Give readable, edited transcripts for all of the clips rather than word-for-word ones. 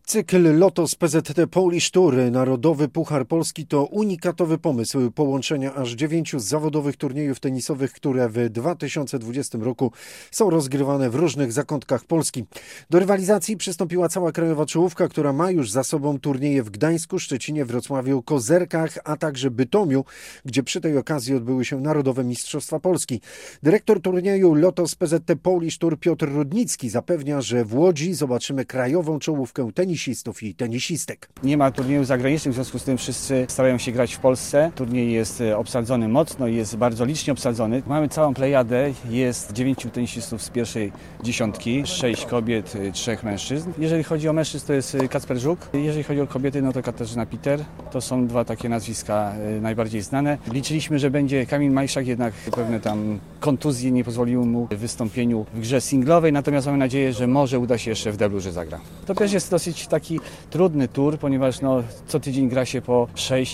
Cykl Lotos PZT Polish Tour Narodowy Puchar Polski to unikatowy pomysł połączenia aż 9 zawodowych turniejów tenisowych, które w 2020 roku są rozgrywane w różnych zakątkach Polski. Do rywalizacji przystąpiła cała krajowa czołówka, która ma już za sobą turnieje w Gdańsku, Szczecinie, Wrocławiu, Kozerkach, a także Bytomiu, gdzie przy tej okazji odbyły się Narodowe Mistrzostwa Polski. Dyrektor turnieju Lotos PZT Polish Tour Piotr Rudnicki zapewnia, że w Łodzi zobaczymy krajową czołówkę tenisistów i tenisistek. Nie ma turniejów zagranicznych, w związku z tym wszyscy starają się grać w Polsce. Turniej jest obsadzony mocno, jest bardzo licznie obsadzony. Mamy całą plejadę, jest 9 tenisistów z pierwszej dziesiątki, 6 kobiet, 3 mężczyzn. Jeżeli chodzi o mężczyzn, to jest Kacper Żuk. Jeżeli chodzi o kobiety, no to Katarzyna Peter. To są dwa takie nazwiska najbardziej znane. Liczyliśmy, że będzie Kamil Majszak, jednak pewne tam kontuzje nie pozwoliły mu w wystąpieniu w grze singlowej, natomiast mamy nadzieję, że może uda się jeszcze w deblu, że zagra. To też jest dosyć taki trudny tur, ponieważ co tydzień gra się po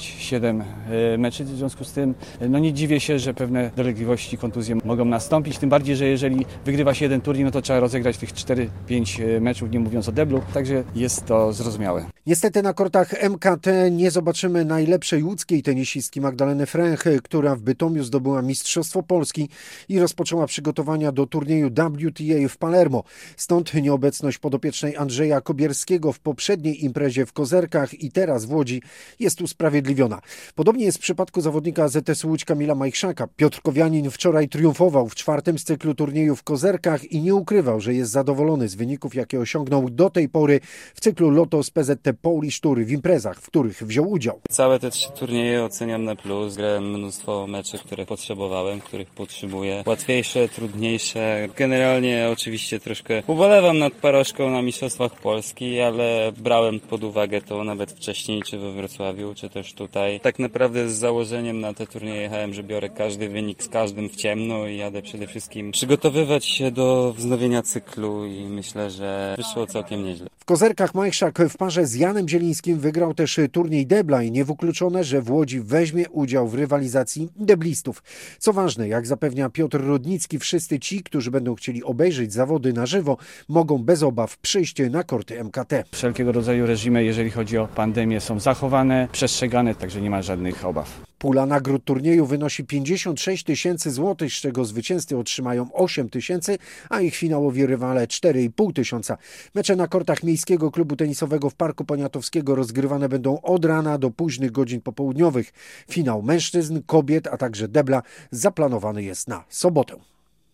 6-7 meczy, w związku z tym nie dziwię się, że pewne dolegliwości, kontuzje mogą nastąpić, tym bardziej, że jeżeli wygrywa się jeden turniej, no to trzeba rozegrać tych 4-5 meczów, nie mówiąc o deblu, także jest to zrozumiałe. Niestety na kortach MKT nie zobaczymy najlepszej łódzkiej tenisistki Magdaleny Fręch, która w Bytomiu zdobyła Mistrzostwo Polski i rozpoczęła przygotowania do turnieju WTA w Palermo. Stąd nieobecność podopiecznej Andrzeja Kobierskiego w poprzedniej imprezie w Kozerkach i teraz w Łodzi jest usprawiedliwiona. Podobnie jest w przypadku zawodnika ZS Łódź Kamila Majchrzaka. Piotrkowianin wczoraj triumfował w 4. z cyklu turnieju w Kozerkach i nie ukrywał, że jest zadowolony z wyników, jakie osiągnął do tej pory w cyklu Lotos PZT Polish Tour w imprezach, w których wziął udział. Całe te 3 turnieje oceniam na plus. Grałem mnóstwo meczy, które potrzebowałem, których potrzebuję. Łatwiejsze, trudniejsze. Generalnie oczywiście troszkę ubolewam nad porażką na Mistrzostwach Polski, ale brałem pod uwagę to nawet wcześniej, czy we Wrocławiu, czy też tutaj. Tak naprawdę z założeniem na te turnieje jechałem, że biorę każdy wynik z każdym w ciemno i jadę przede wszystkim przygotowywać się do wznowienia cyklu i myślę, że wyszło całkiem nieźle. W Kozerkach Majchrzak w parze z Janem Zielińskim wygrał też turniej debla i niewykluczone, że w Łodzi weźmie udział w rywalizacji deblistów. Co ważne, jak zapewnia Piotr Rudnicki, wszyscy ci, którzy będą chcieli obejrzeć zawody na żywo, mogą bez obaw przyjść na korty MKT. Wszelkiego rodzaju reżimy, jeżeli chodzi o pandemię, są zachowane, przestrzegane, także nie ma żadnych obaw. Pula nagród turnieju wynosi 56 tysięcy złotych, z czego zwycięzcy otrzymają 8 tysięcy, a ich finałowi rywale 4,5 tysiąca. Mecze na kortach Miejskiego Klubu Tenisowego w Parku Poniatowskiego rozgrywane będą od rana do późnych godzin popołudniowych. Finał mężczyzn, kobiet, a także debla zaplanowany jest na sobotę.